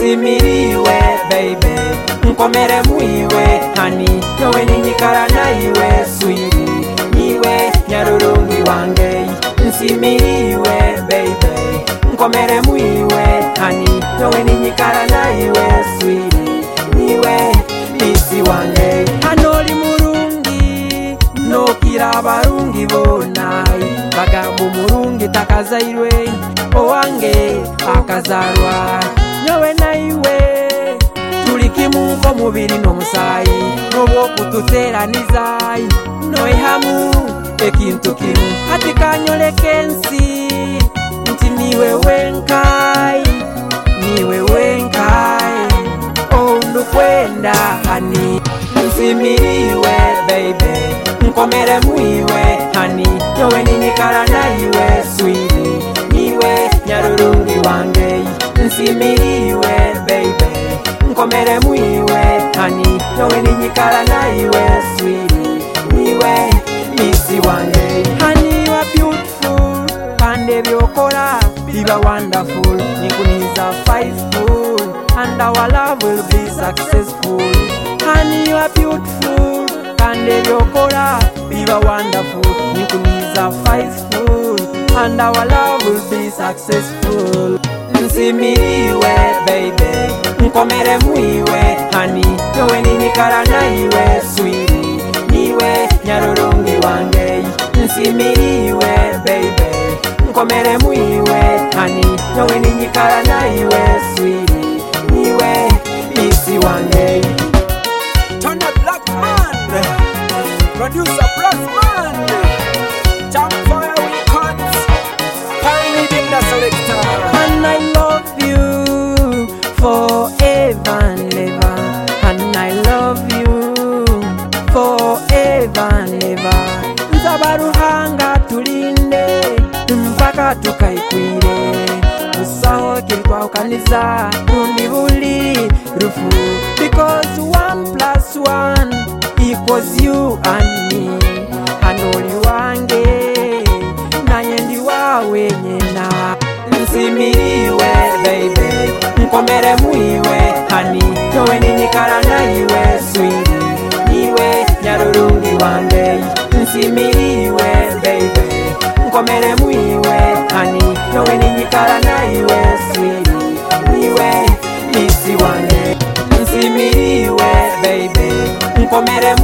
nsimiriwe baby nkomere muiwe honey yowe ninyikara naiwe sweetie niwe nyarurungi wange nsimiriwe baby nkomere muiwe honey yowe ninyikara naiwe sweetie niwe isi wange anoli murungi nokira abarungi bonai bagamba omurungi takazairwe owange akazarwa nyowe naiwe tuli kimu ng'omubiri n'omusaayi n'obwokututeeranizaayi noihamu ekintu kimu hati kanyoleka ensi nti niwe wenkai ondukwenda hani nsimiriwe baby nkomere muiwe hani yowe ninyikara naiwe sweetie niwe nyarurungi wange nsimiriwe baby nkomere muiwe hani yowe ninyikara naiwe sweetie niwe misi wange honey you are beautiful pande byokora biba wonderful nikuniza faithful and our love will be successful honey you are beautiful pande byokora biba wonderful nikuniza faithful and our love will be successful nsimiriwe baby nkomere muiwe honey yowe ninyikara naiwe sweetie niwe nyarurungi wange nsimiriwe baby nkomere muiwe honey yowe ninyikara naiwe sweetie niwe isi wange Turn up Black Man, producer Black Man, Campfire Records, Pyramid the Selector. and I love you forever and ever and I love you forever and ever nzabaruhanga tulinde mpaka tukaikwire usaho kilitwaukaniza rundi buli rufu because 1+1 equals you and me anoli wange nanye ndi wawe nyena nsimiriwe baby nkomere muiwe honey yowe ninyikara naiwe sweetie niwe nyarurungi wange nsimiriwe baby nkomere muiwe honey yowe ninyikara naiwe sweetie niwe misi wange nsimiriwe baby nkomere